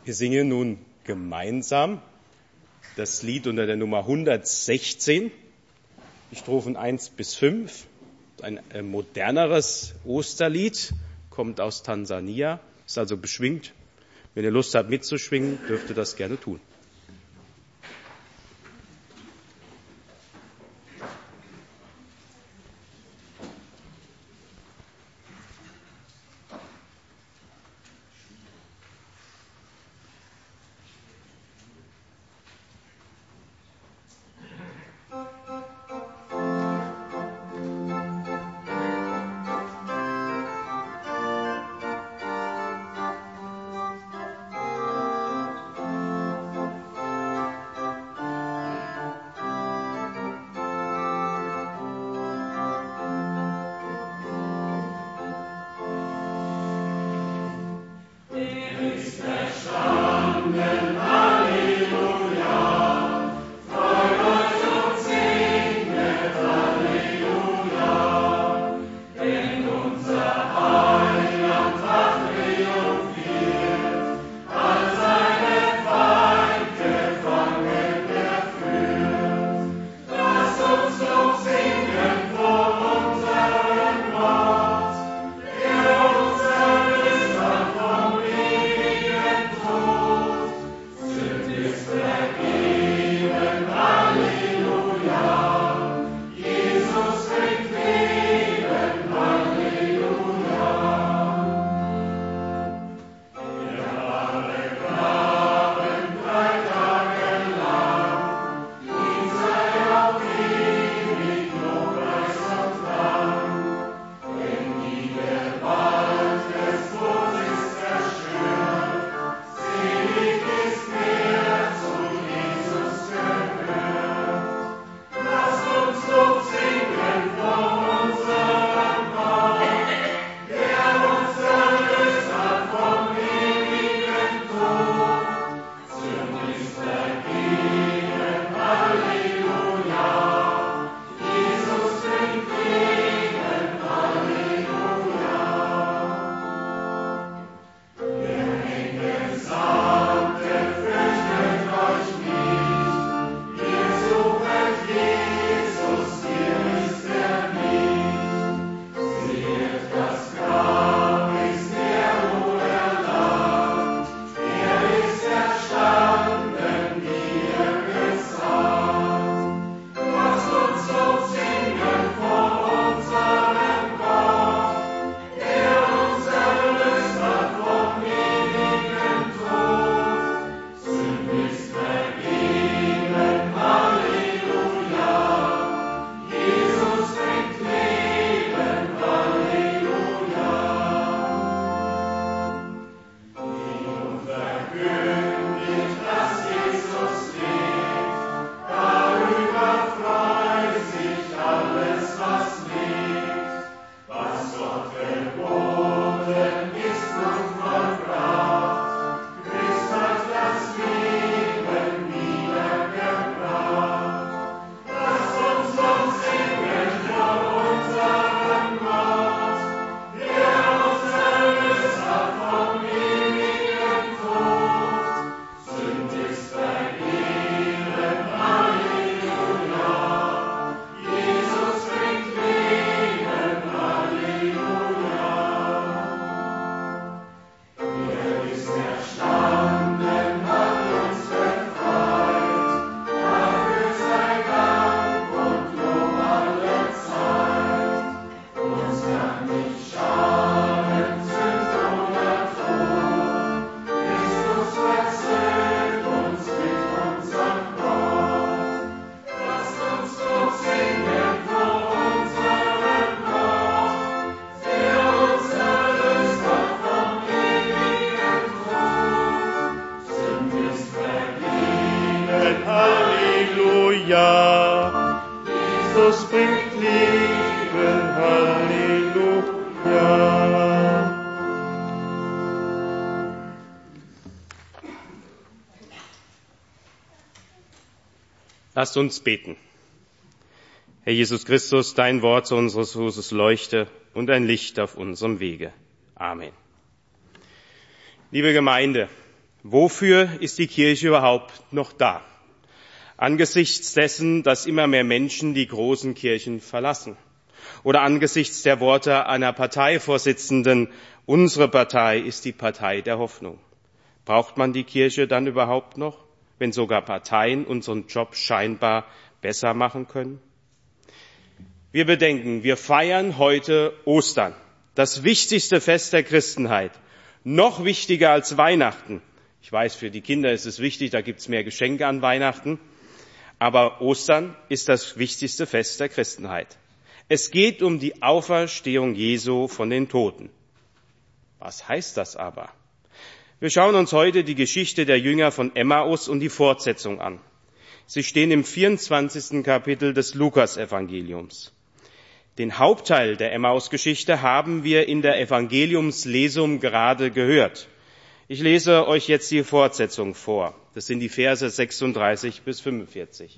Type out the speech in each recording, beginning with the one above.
Wir singen nun gemeinsam das Lied unter der Nummer 116, die Strophen 1 bis 5. Ein moderneres Osterlied, kommt aus Tansania, ist also beschwingt. Wenn ihr Lust habt mitzuschwingen, dürft ihr das gerne tun. Jesus bringt Leben, Halleluja. Lasst uns beten. Herr Jesus Christus, dein Wort zu unseres Fußes leuchte und ein Licht auf unserem Wege. Amen. Liebe Gemeinde, Wofür ist die Kirche überhaupt noch da? Angesichts dessen, dass immer mehr Menschen die großen Kirchen verlassen. Oder angesichts der Worte einer Parteivorsitzenden, unsere Partei ist die Partei der Hoffnung. Braucht man die Kirche dann überhaupt noch, wenn sogar Parteien unseren Job scheinbar besser machen können? Wir bedenken, wir feiern heute Ostern, das wichtigste Fest der Christenheit, noch wichtiger als Weihnachten. Ich weiß, für die Kinder ist es wichtig, da gibt's mehr Geschenke an Weihnachten, aber Ostern ist das wichtigste Fest der Christenheit. Es geht um die Auferstehung Jesu von den Toten. Was heißt das aber? Wir schauen uns heute die Geschichte der Jünger von Emmaus und die Fortsetzung an. Sie stehen im 24. Kapitel des Lukas-Evangeliums. Den Hauptteil der Emmaus-Geschichte haben wir in der Evangeliumslesung gerade gehört. Ich lese euch jetzt die Fortsetzung vor. Das sind die Verse 36 bis 45.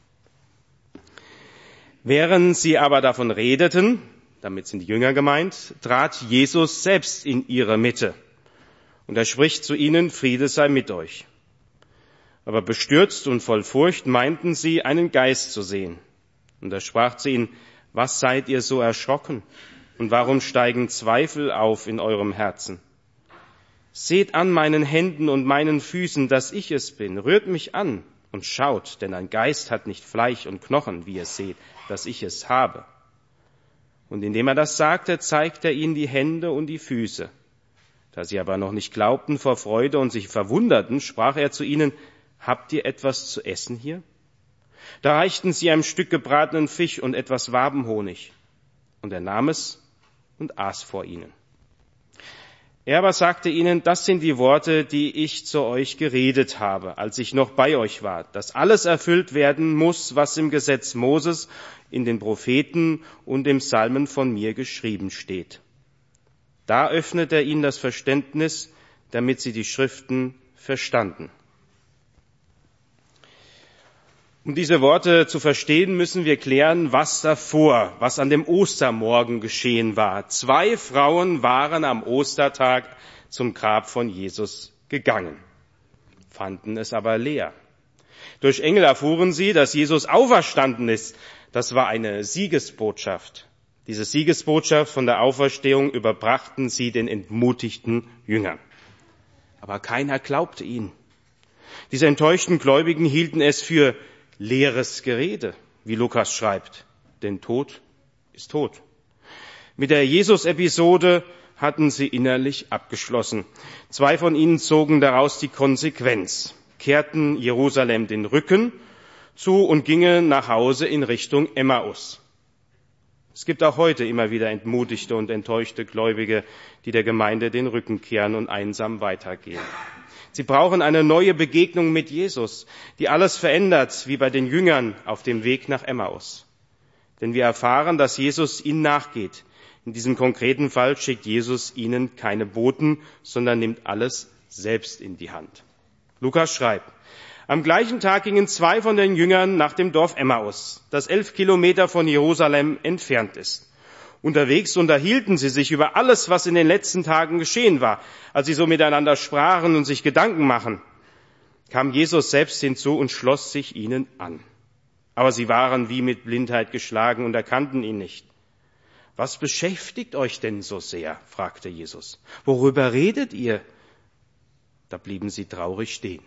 Während sie aber davon redeten, damit sind die Jünger gemeint, trat Jesus selbst in ihre Mitte. Und er spricht zu ihnen, Friede sei mit euch. Aber bestürzt und voll Furcht meinten sie, einen Geist zu sehen. Und er sprach zu ihnen, was seid ihr so erschrocken? Und warum steigen Zweifel auf in eurem Herzen? Seht an meinen Händen und meinen Füßen, dass ich es bin. Rührt mich an und schaut, denn ein Geist hat nicht Fleisch und Knochen, wie ihr seht, dass ich es habe. Und indem er das sagte, zeigte er ihnen die Hände und die Füße. Da sie aber noch nicht glaubten vor Freude und sich verwunderten, sprach er zu ihnen, habt ihr etwas zu essen hier? Da reichten sie ein Stück gebratenen Fisch und etwas Wabenhonig. Und er nahm es und aß vor ihnen. Er aber sagte ihnen, das sind die Worte, die ich zu euch geredet habe, als ich noch bei euch war, dass alles erfüllt werden muss, was im Gesetz Moses, in den Propheten und im Psalmen von mir geschrieben steht. Da öffnet er ihnen das Verständnis, damit sie die Schriften verstanden. Um diese Worte zu verstehen, müssen wir klären, was davor, was an dem Ostermorgen geschehen war. 2 Frauen waren am Ostertag zum Grab von Jesus gegangen, fanden es aber leer. Durch Engel erfuhren sie, dass Jesus auferstanden ist. Das war eine Siegesbotschaft. Diese Siegesbotschaft von der Auferstehung überbrachten sie den entmutigten Jüngern. Aber keiner glaubte ihnen. Diese enttäuschten Gläubigen hielten es für leeres Gerede, wie Lukas schreibt, denn Tod ist tot. Mit der Jesus-Episode hatten sie innerlich abgeschlossen. 2 von ihnen zogen daraus die Konsequenz, kehrten Jerusalem den Rücken zu und gingen nach Hause in Richtung Emmaus. Es gibt auch heute immer wieder entmutigte und enttäuschte Gläubige, die der Gemeinde den Rücken kehren und einsam weitergehen. Sie brauchen eine neue Begegnung mit Jesus, die alles verändert, wie bei den Jüngern auf dem Weg nach Emmaus. Denn wir erfahren, dass Jesus ihnen nachgeht. In diesem konkreten Fall schickt Jesus ihnen keine Boten, sondern nimmt alles selbst in die Hand. Lukas schreibt, am gleichen Tag gingen 2 von den Jüngern nach dem Dorf Emmaus, das 11 Kilometer von Jerusalem entfernt ist. Unterwegs unterhielten sie sich über alles, was in den letzten Tagen geschehen war. Als sie so miteinander sprachen und sich Gedanken machen, kam Jesus selbst hinzu und schloss sich ihnen an. Aber sie waren wie mit Blindheit geschlagen und erkannten ihn nicht. Was beschäftigt euch denn so sehr? Fragte Jesus. Worüber redet ihr? Da blieben sie traurig stehen.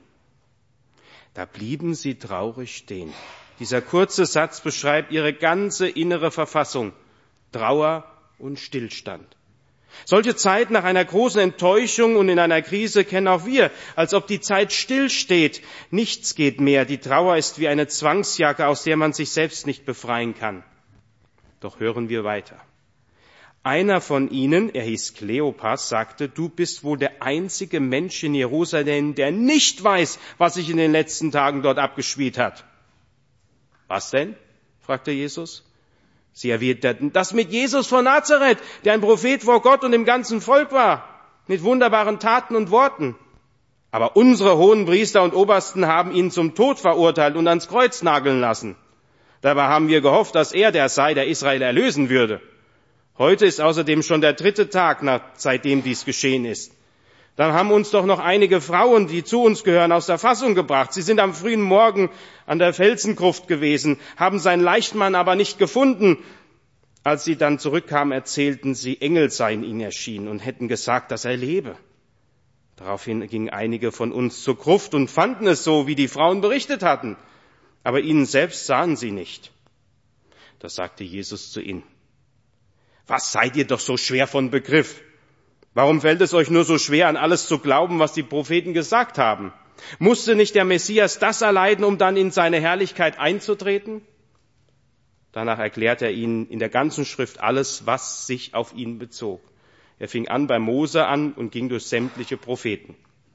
Da blieben sie traurig stehen. Dieser kurze Satz beschreibt ihre ganze innere Verfassung. Trauer und Stillstand. Solche Zeit nach einer großen Enttäuschung und in einer Krise kennen auch wir, als ob die Zeit stillsteht. Nichts geht mehr. Die Trauer ist wie eine Zwangsjacke, aus der man sich selbst nicht befreien kann. Doch hören wir weiter. Einer von ihnen, er hieß Kleopas, sagte, du bist wohl der einzige Mensch in Jerusalem, der nicht weiß, was sich in den letzten Tagen dort abgespielt hat. Was denn? Fragte Jesus. Sie erwiderten, das mit Jesus von Nazareth, der ein Prophet vor Gott und dem ganzen Volk war, mit wunderbaren Taten und Worten. Aber unsere hohen Priester und Obersten haben ihn zum Tod verurteilt und ans Kreuz nageln lassen. Dabei haben wir gehofft, dass er der sei, der Israel erlösen würde. Heute ist außerdem schon der 3. Tag, seitdem dies geschehen ist. Dann haben uns doch noch einige Frauen, die zu uns gehören, aus der Fassung gebracht. Sie sind am frühen Morgen an der Felsengruft gewesen, haben seinen Leichnam aber nicht gefunden. Als sie dann zurückkamen, erzählten sie, Engel seien ihnen erschienen und hätten gesagt, dass er lebe. Daraufhin gingen einige von uns zur Gruft und fanden es so, wie die Frauen berichtet hatten. Aber ihnen selbst sahen sie nicht. Da sagte Jesus zu ihnen, was seid ihr doch so schwer von Begriff? Warum fällt es euch nur so schwer, an alles zu glauben, was die Propheten gesagt haben? Musste nicht der Messias das erleiden, um dann in seine Herrlichkeit einzutreten? Danach erklärt er ihnen in der ganzen Schrift alles, was sich auf ihn bezog. Er fing an bei Mose an und ging durch sämtliche Propheten.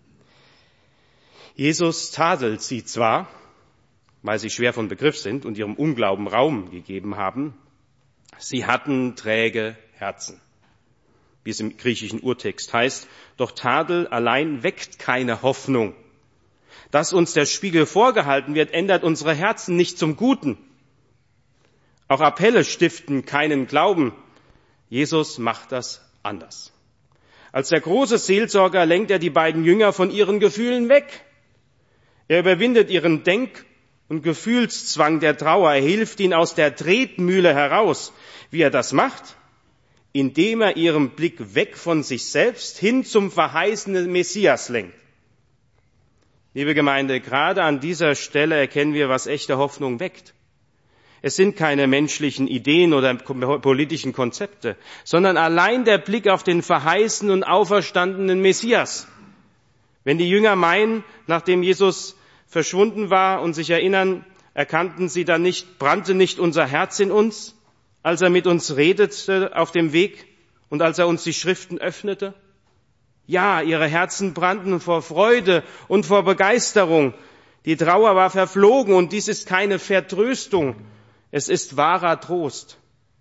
Jesus tadelt sie zwar, weil sie schwer von Begriff sind und ihrem Unglauben Raum gegeben haben, sie hatten träge Herzen. Wie es im griechischen Urtext heißt, doch Tadel allein weckt keine Hoffnung. Dass uns der Spiegel vorgehalten wird, ändert unsere Herzen nicht zum Guten. Auch Appelle stiften keinen Glauben. Jesus macht das anders. Als der große Seelsorger lenkt er die beiden Jünger von ihren Gefühlen weg. Er überwindet ihren Denk- und Gefühlszwang der Trauer. Er hilft ihnen aus der Tretmühle heraus. Wie er das macht? Indem er ihren Blick weg von sich selbst hin zum verheißenen Messias lenkt. Liebe Gemeinde, gerade an dieser Stelle erkennen wir, was echte Hoffnung weckt. Es sind keine menschlichen Ideen oder politischen Konzepte, sondern allein der Blick auf den verheißenen und auferstandenen Messias. Wenn die Jünger meinen, nachdem Jesus verschwunden war und sich erinnern, erkannten sie dann nicht, brannte nicht unser Herz in uns, als er mit uns redete auf dem Weg und als er uns die Schriften öffnete? Ja, ihre Herzen brannten vor Freude und vor Begeisterung. Die Trauer war verflogen und dies ist keine Vertröstung, es ist wahrer Trost.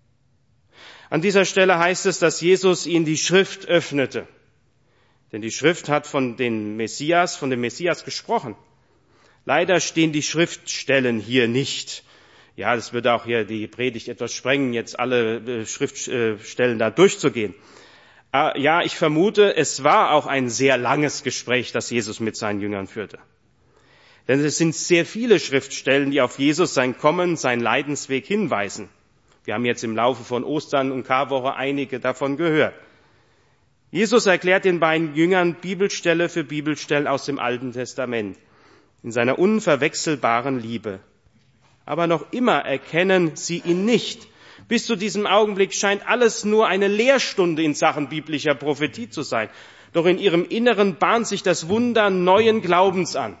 An dieser Stelle heißt es, dass Jesus ihnen die Schrift öffnete. Denn die Schrift hat von dem Messias gesprochen. Leider stehen die Schriftstellen hier nicht. Ja, das würde auch hier die Predigt etwas sprengen, jetzt alle Schriftstellen da durchzugehen. Ja, ich vermute, es war auch ein sehr langes Gespräch, das Jesus mit seinen Jüngern führte. Denn es sind sehr viele Schriftstellen, die auf Jesus, sein Kommen, seinen Leidensweg hinweisen. Wir haben jetzt im Laufe von Ostern und Karwoche einige davon gehört. Jesus erklärt den beiden Jüngern Bibelstelle für Bibelstelle aus dem Alten Testament in seiner unverwechselbaren Liebe. Aber noch immer erkennen sie ihn nicht. Bis zu diesem Augenblick scheint alles nur eine Lehrstunde in Sachen biblischer Prophetie zu sein. Doch in ihrem Inneren bahnt sich das Wunder neuen Glaubens an.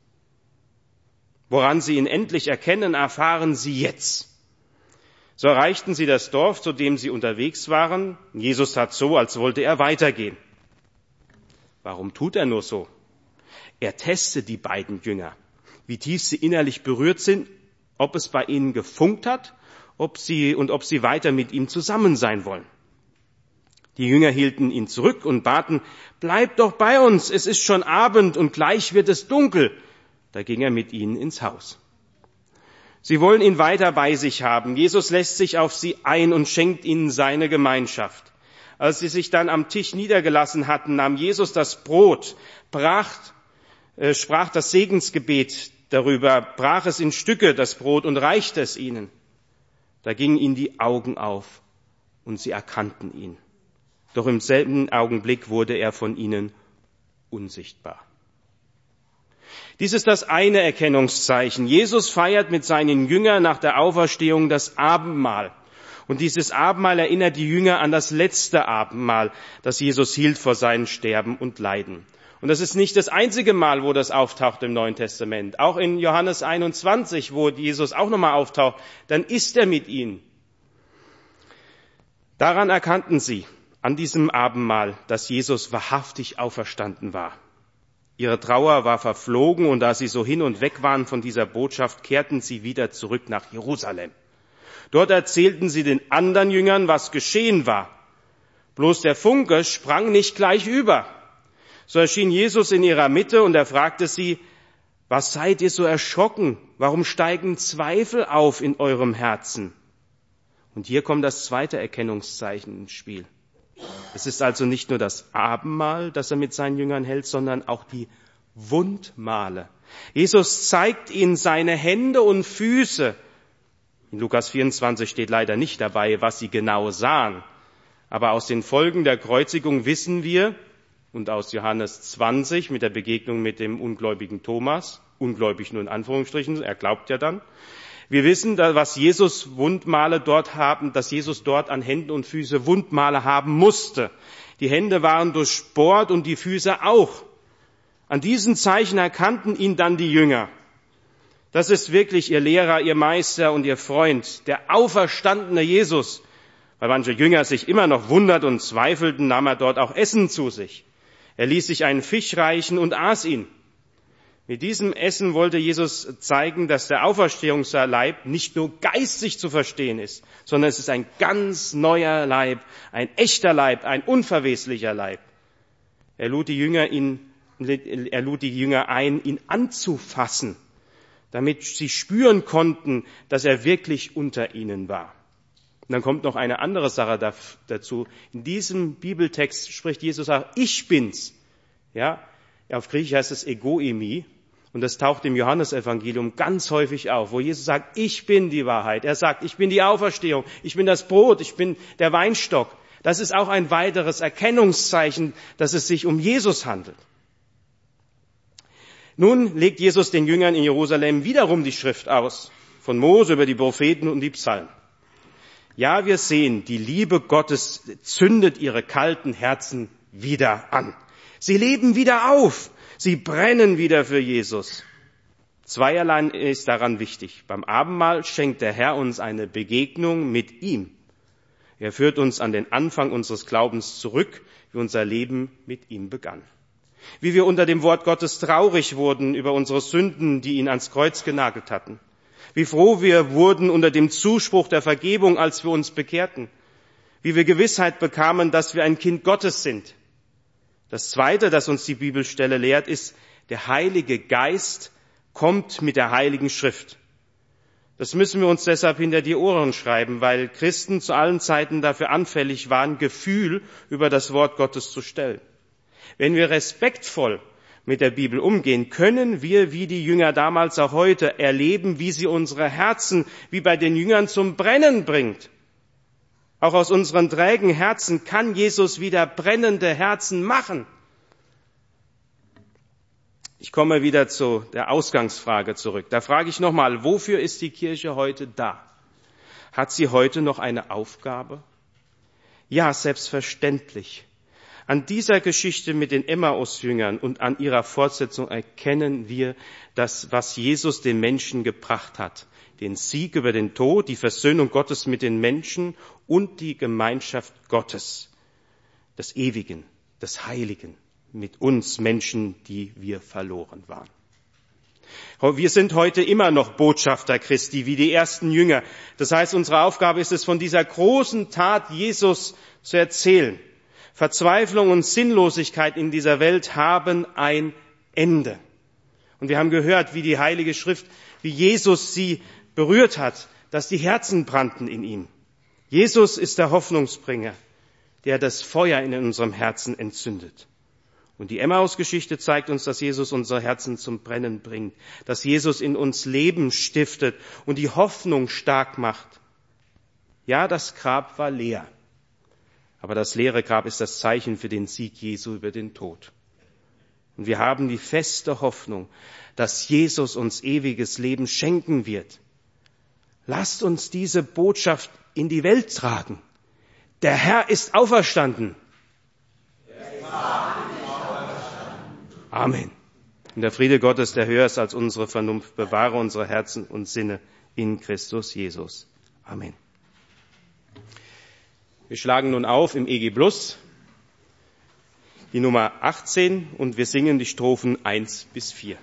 Woran sie ihn endlich erkennen, erfahren sie jetzt. So erreichten sie das Dorf, zu dem sie unterwegs waren. Jesus tat so, als wollte er weitergehen. Warum tut er nur so? Er testet die beiden Jünger, wie tief sie innerlich berührt sind, ob es bei ihnen gefunkt hat, ob sie weiter mit ihm zusammen sein wollen. Die Jünger hielten ihn zurück und baten, bleib doch bei uns, es ist schon Abend und gleich wird es dunkel. Da ging er mit ihnen ins Haus. Sie wollen ihn weiter bei sich haben. Jesus lässt sich auf sie ein und schenkt ihnen seine Gemeinschaft. Als sie sich dann am Tisch niedergelassen hatten, nahm Jesus das Brot, sprach das Segensgebet darüber, brach es in Stücke, das Brot, und reichte es ihnen. Da gingen ihnen die Augen auf und sie erkannten ihn. Doch im selben Augenblick wurde er von ihnen unsichtbar. Dies ist das eine Erkennungszeichen. Jesus feiert mit seinen Jüngern nach der Auferstehung das Abendmahl. Und dieses Abendmahl erinnert die Jünger an das letzte Abendmahl, das Jesus hielt vor seinem Sterben und Leiden. Und das ist nicht das einzige Mal, wo das auftaucht im Neuen Testament. Auch in Johannes 21, wo Jesus auch nochmal auftaucht, dann isst er mit ihnen. Daran erkannten sie, an diesem Abendmahl, dass Jesus wahrhaftig auferstanden war. Ihre Trauer war verflogen und da sie so hin und weg waren von dieser Botschaft, kehrten sie wieder zurück nach Jerusalem. Dort erzählten sie den anderen Jüngern, was geschehen war. Bloß der Funke sprang nicht gleich über. So erschien Jesus in ihrer Mitte und er fragte sie, was seid ihr so erschrocken? Warum steigen Zweifel auf in eurem Herzen? Und hier kommt das zweite Erkennungszeichen ins Spiel. Es ist also nicht nur das Abendmahl, das er mit seinen Jüngern hält, sondern auch die Wundmale. Jesus zeigt ihnen seine Hände und Füße. In Lukas 24 steht leider nicht dabei, was sie genau sahen. Aber aus den Folgen der Kreuzigung wissen wir, und aus Johannes 20 mit der Begegnung mit dem ungläubigen Thomas, ungläubig nur in Anführungsstrichen, er glaubt ja dann, wir wissen, was Jesus Wundmale dort haben, dass Jesus dort an Händen und Füße Wundmale haben musste. Die Hände waren durchbohrt und die Füße auch. An diesen Zeichen erkannten ihn dann die Jünger. Das ist wirklich ihr Lehrer, ihr Meister und ihr Freund, der auferstandene Jesus. Weil manche Jünger sich immer noch wundert und zweifelten, nahm er dort auch Essen zu sich. Er ließ sich einen Fisch reichen und aß ihn. Mit diesem Essen wollte Jesus zeigen, dass der Auferstehungsleib nicht nur geistig zu verstehen ist, sondern es ist ein ganz neuer Leib, ein echter Leib, ein unverweslicher Leib. Er lud die Jünger ein, ihn anzufassen, damit sie spüren konnten, dass er wirklich unter ihnen war. Und dann kommt noch eine andere Sache dazu. In diesem Bibeltext spricht Jesus auch, ich bin's. Ja, auf Griechisch heißt es Egoimi. Und das taucht im Johannesevangelium ganz häufig auf, wo Jesus sagt, ich bin die Wahrheit. Er sagt, ich bin die Auferstehung, ich bin das Brot, ich bin der Weinstock. Das ist auch ein weiteres Erkennungszeichen, dass es sich um Jesus handelt. Nun legt Jesus den Jüngern in Jerusalem wiederum die Schrift aus, von Mose über die Propheten und die Psalmen. Ja, wir sehen, die Liebe Gottes zündet ihre kalten Herzen wieder an. Sie leben wieder auf. Sie brennen wieder für Jesus. Zweierlei ist daran wichtig. Beim Abendmahl schenkt der Herr uns eine Begegnung mit ihm. Er führt uns an den Anfang unseres Glaubens zurück, wie unser Leben mit ihm begann. Wie wir unter dem Wort Gottes traurig wurden über unsere Sünden, die ihn ans Kreuz genagelt hatten. Wie froh wir wurden unter dem Zuspruch der Vergebung, als wir uns bekehrten. Wie wir Gewissheit bekamen, dass wir ein Kind Gottes sind. Das Zweite, das uns die Bibelstelle lehrt, ist, der Heilige Geist kommt mit der Heiligen Schrift. Das müssen wir uns deshalb hinter die Ohren schreiben, weil Christen zu allen Zeiten dafür anfällig waren, Gefühl über das Wort Gottes zu stellen. Wenn wir respektvoll mit der Bibel umgehen, können wir, wie die Jünger damals auch heute, erleben, wie sie unsere Herzen, wie bei den Jüngern, zum Brennen bringt. Auch aus unseren trägen Herzen kann Jesus wieder brennende Herzen machen. Ich komme wieder zu der Ausgangsfrage zurück. Da frage ich nochmal, wofür ist die Kirche heute da? Hat sie heute noch eine Aufgabe? Ja, selbstverständlich. An dieser Geschichte mit den Emmaus-Jüngern und an ihrer Fortsetzung erkennen wir das, was Jesus den Menschen gebracht hat. Den Sieg über den Tod, die Versöhnung Gottes mit den Menschen und die Gemeinschaft Gottes, des Ewigen, des Heiligen, mit uns Menschen, die wir verloren waren. Wir sind heute immer noch Botschafter Christi, wie die ersten Jünger. Das heißt, unsere Aufgabe ist es, von dieser großen Tat Jesus zu erzählen. Verzweiflung und Sinnlosigkeit in dieser Welt haben ein Ende. Und wir haben gehört, wie die Heilige Schrift, wie Jesus sie berührt hat, dass die Herzen brannten in ihm. Jesus ist der Hoffnungsbringer, der das Feuer in unserem Herzen entzündet. Und die Emmaus-Geschichte zeigt uns, dass Jesus unsere Herzen zum Brennen bringt, dass Jesus in uns Leben stiftet und die Hoffnung stark macht. Ja, das Grab war leer. Aber das leere Grab ist das Zeichen für den Sieg Jesu über den Tod. Und wir haben die feste Hoffnung, dass Jesus uns ewiges Leben schenken wird. Lasst uns diese Botschaft in die Welt tragen. Der Herr ist auferstanden. Amen. Und der Friede Gottes, der höher ist als unsere Vernunft, bewahre unsere Herzen und Sinne in Christus Jesus. Amen. Wir schlagen nun auf im EG Plus die Nummer 18 und wir singen die Strophen 1 bis 4.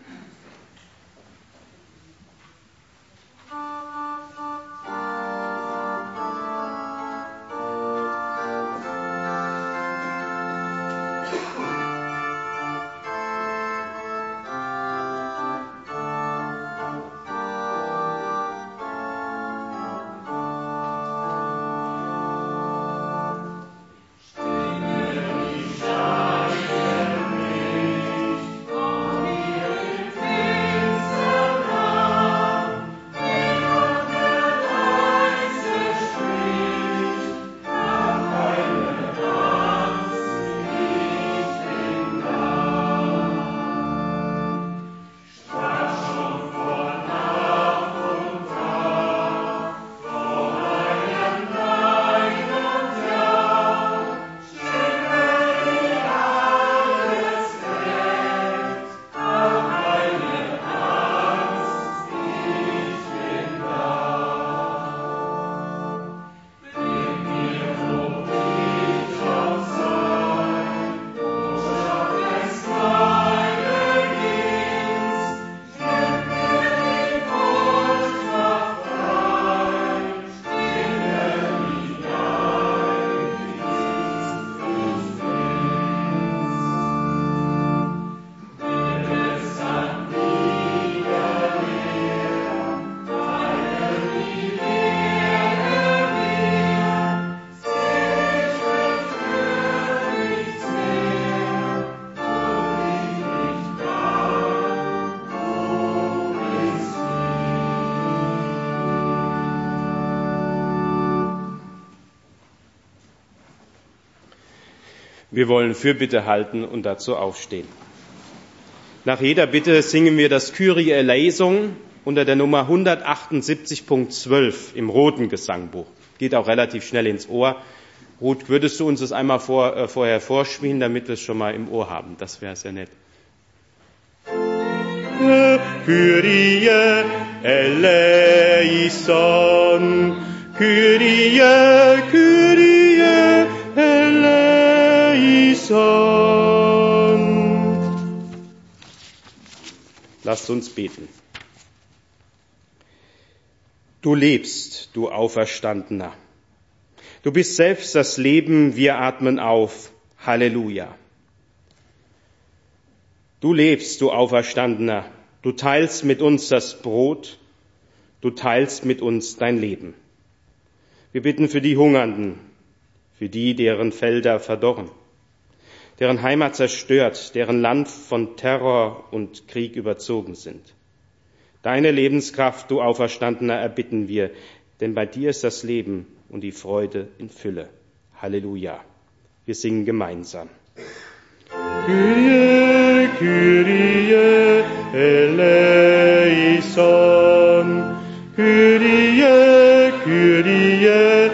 Wir wollen Fürbitte halten und dazu aufstehen. Nach jeder Bitte singen wir das Kyrie eleison unter der Nummer 178.12 im roten Gesangbuch. Geht auch relativ schnell ins Ohr. Ruth, würdest du uns das einmal vorher vorspielen, damit wir es schon mal im Ohr haben? Das wäre sehr nett. Kyrie eleison, Kyrie, Kyrie eleison. Lasst uns beten. Du lebst, du Auferstandener. Du bist selbst das Leben, wir atmen auf. Halleluja. Du lebst, du Auferstandener. Du teilst mit uns das Brot. Du teilst mit uns dein Leben. Wir bitten für die Hungernden, für die, deren Felder verdorren, deren Heimat zerstört, deren Land von Terror und Krieg überzogen sind. Deine Lebenskraft, du Auferstandener, erbitten wir, denn bei dir ist das Leben und die Freude in Fülle. Halleluja. Wir singen gemeinsam. Kyrie, Kyrie eleison, Kyrie, Kyrie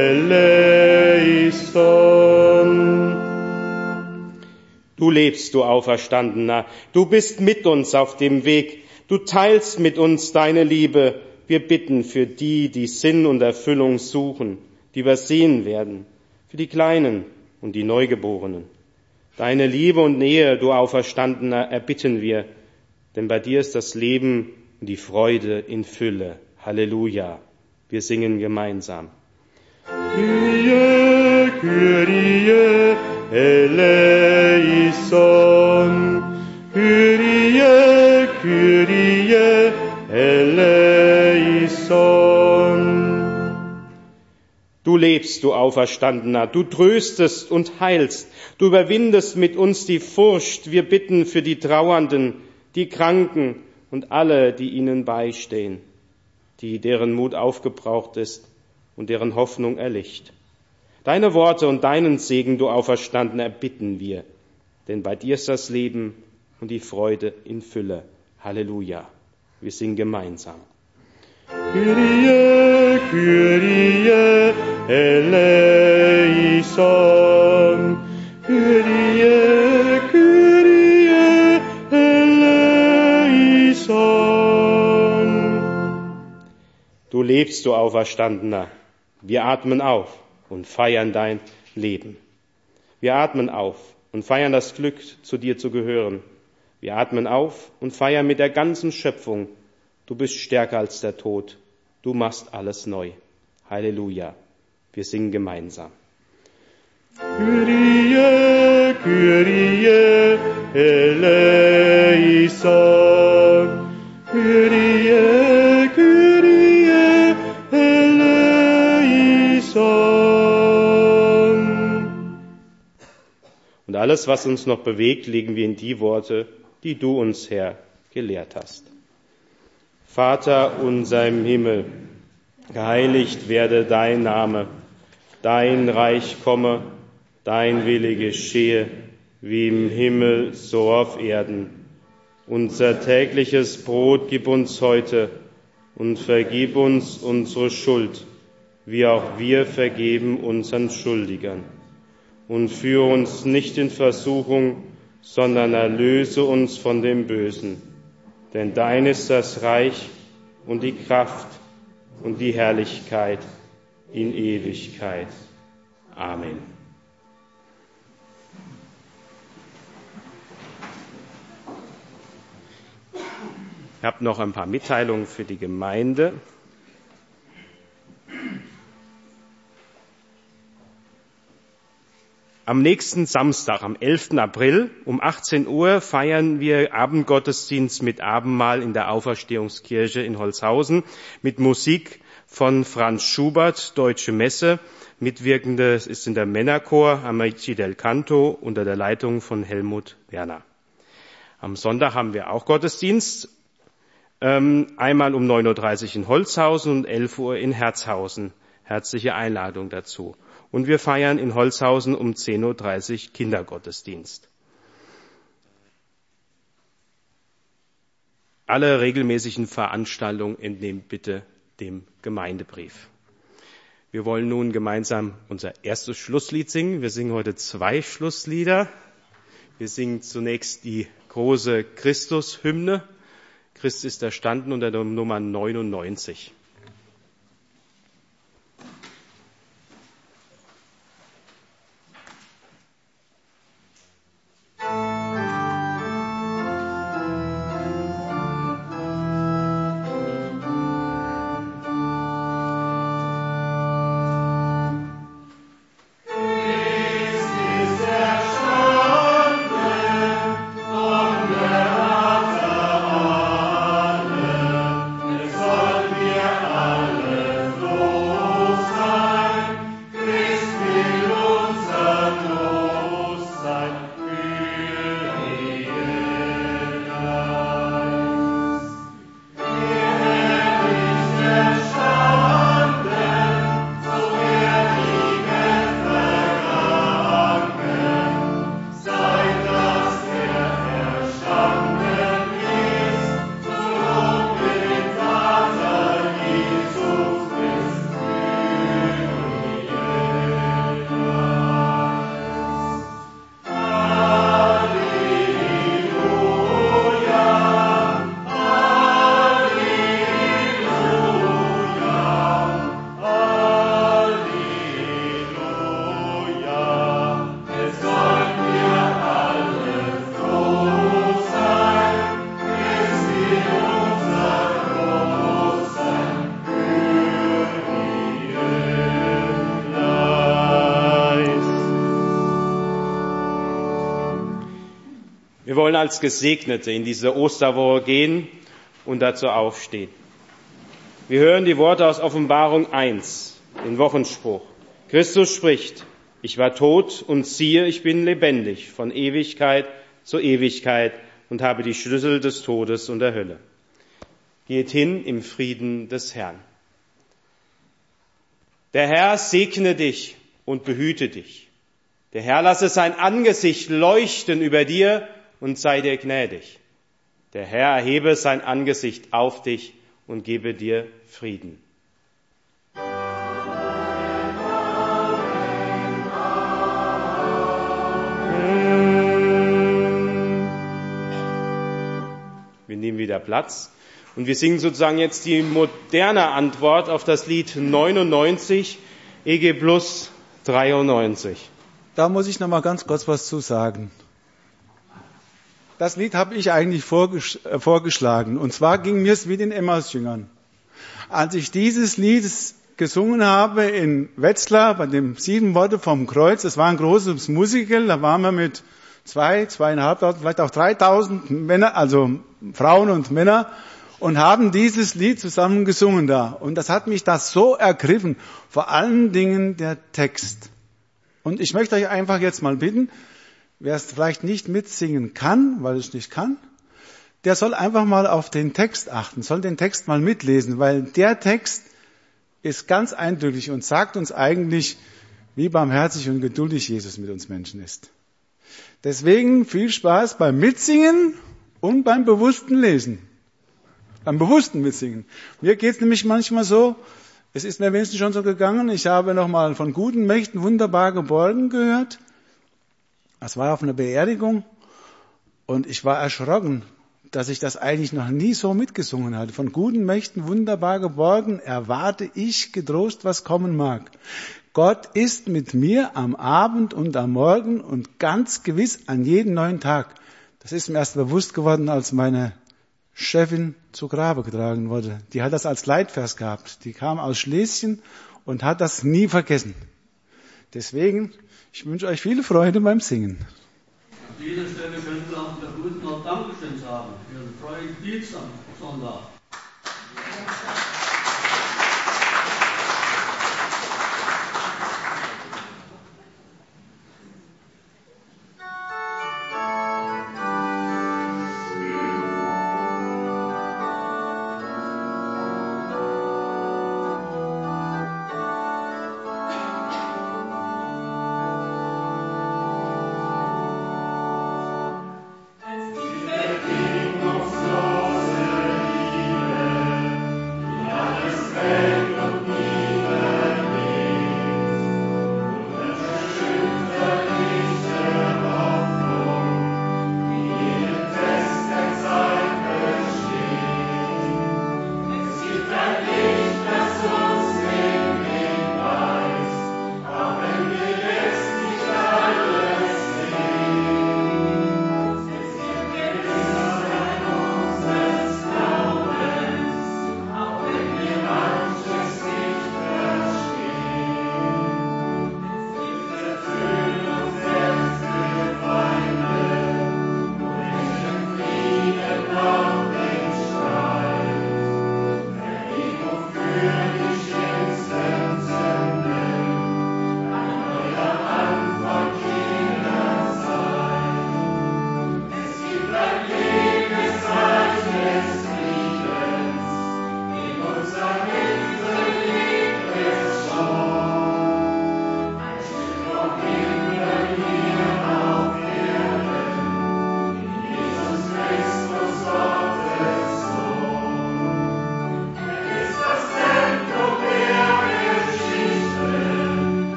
eleison. Du lebst, du Auferstandener, du bist mit uns auf dem Weg, du teilst mit uns deine Liebe. Wir bitten für die, die Sinn und Erfüllung suchen, die übersehen werden, für die Kleinen und die Neugeborenen. Deine Liebe und Nähe, du Auferstandener, erbitten wir, denn bei dir ist das Leben und die Freude in Fülle. Halleluja. Wir singen gemeinsam. Kyrie, Kyrie eleison, Kyrie, Kyrie eleison. Du lebst, du Auferstandener, du tröstest und heilst, du überwindest mit uns die Furcht. Wir bitten für die Trauernden, die Kranken und alle, die ihnen beistehen, deren Mut aufgebraucht ist und deren Hoffnung erlischt. Deine Worte und deinen Segen, du Auferstandener, erbitten wir, denn bei dir ist das Leben und die Freude in Fülle. Halleluja. Wir singen gemeinsam. Kyrie, Kyrie eleison, Kyrie, Kyrie eleison. Du lebst, du Auferstandener. Wir atmen auf und feiern dein Leben. Wir atmen auf und feiern das Glück, zu dir zu gehören. Wir atmen auf und feiern mit der ganzen Schöpfung. Du bist stärker als der Tod. Du machst alles neu. Halleluja. Wir singen gemeinsam. Kyrie, Kyrie eleison, Kyrie, Kyrie eleison. Und alles, was uns noch bewegt, legen wir in die Worte, die du uns, Herr, gelehrt hast. Vater unser im Himmel, geheiligt werde dein Name, dein Reich komme, dein Wille geschehe, wie im Himmel, so auf Erden. Unser tägliches Brot gib uns heute und vergib uns unsere Schuld, wie auch wir vergeben unseren Schuldigern. Und führe uns nicht in Versuchung, sondern erlöse uns von dem Bösen. Denn dein ist das Reich und die Kraft und die Herrlichkeit in Ewigkeit. Amen. Ich habe noch ein paar Mitteilungen für die Gemeinde. Am nächsten Samstag, am 11. April um 18 Uhr feiern wir Abendgottesdienst mit Abendmahl in der Auferstehungskirche in Holzhausen mit Musik von Franz Schubert, Deutsche Messe. Mitwirkende ist in der Männerchor Amici del Canto unter der Leitung von Helmut Werner. Am Sonntag haben wir auch Gottesdienst, einmal um 9.30 Uhr in Holzhausen und 11 Uhr in Herzhausen. Herzliche Einladung dazu. Und wir feiern in Holzhausen um 10.30 Uhr Kindergottesdienst. Alle regelmäßigen Veranstaltungen entnehmen bitte dem Gemeindebrief. Wir wollen nun gemeinsam unser erstes Schlusslied singen. Wir singen heute 2 Schlusslieder. Wir singen zunächst die große Christus-Hymne. Christ ist erstanden unter der Nummer 99. Wir wollen als Gesegnete in diese Osterwoche gehen und dazu aufstehen. Wir hören die Worte aus Offenbarung 1, den Wochenspruch. Christus spricht, ich war tot und siehe, ich bin lebendig von Ewigkeit zu Ewigkeit und habe die Schlüssel des Todes und der Hölle. Geht hin im Frieden des Herrn. Der Herr segne dich und behüte dich. Der Herr lasse sein Angesicht leuchten über dir und sei dir gnädig. Der Herr erhebe sein Angesicht auf dich und gebe dir Frieden. Wir nehmen wieder Platz und wir singen sozusagen jetzt die moderne Antwort auf das Lied 99, EG Plus 93. Da muss ich noch mal ganz kurz was zu sagen. Das Lied habe ich eigentlich vorgeschlagen. Und zwar ging mir es wie den Emmaus-Jüngern. Als ich dieses Lied gesungen habe in Wetzlar, bei dem 7 Worte vom Kreuz, das war ein großes Musical, da waren wir mit 2.500, vielleicht auch 3.000 Männer, also Frauen und Männer, und haben dieses Lied zusammen gesungen da. Und das hat mich das so ergriffen, vor allen Dingen der Text. Und ich möchte euch einfach jetzt mal bitten, wer es vielleicht nicht mitsingen kann, weil es nicht kann, der soll einfach mal auf den Text achten, soll den Text mal mitlesen, weil der Text ist ganz eindrücklich und sagt uns eigentlich, wie barmherzig und geduldig Jesus mit uns Menschen ist. Deswegen viel Spaß beim Mitsingen und beim bewussten Lesen. Beim bewussten Mitsingen. Mir geht's nämlich manchmal so, es ist mir wenigstens schon so gegangen, ich habe nochmal von guten Mächten wunderbar geborgen gehört. Das war auf einer Beerdigung und ich war erschrocken, dass ich das eigentlich noch nie so mitgesungen hatte. Von guten Mächten wunderbar geborgen, erwarte ich getrost, was kommen mag. Gott ist mit mir am Abend und am Morgen und ganz gewiss an jedem neuen Tag. Das ist mir erst bewusst geworden, als meine Chefin zu Grabe getragen wurde. Die hat das als Leitvers gehabt. Die kam aus Schlesien und hat das nie vergessen. Deswegen, ich wünsche euch viel Freude beim Singen. An dieser Stelle können wir auch der guten noch Dankeschön sagen für den freien Dienstag Sonntag.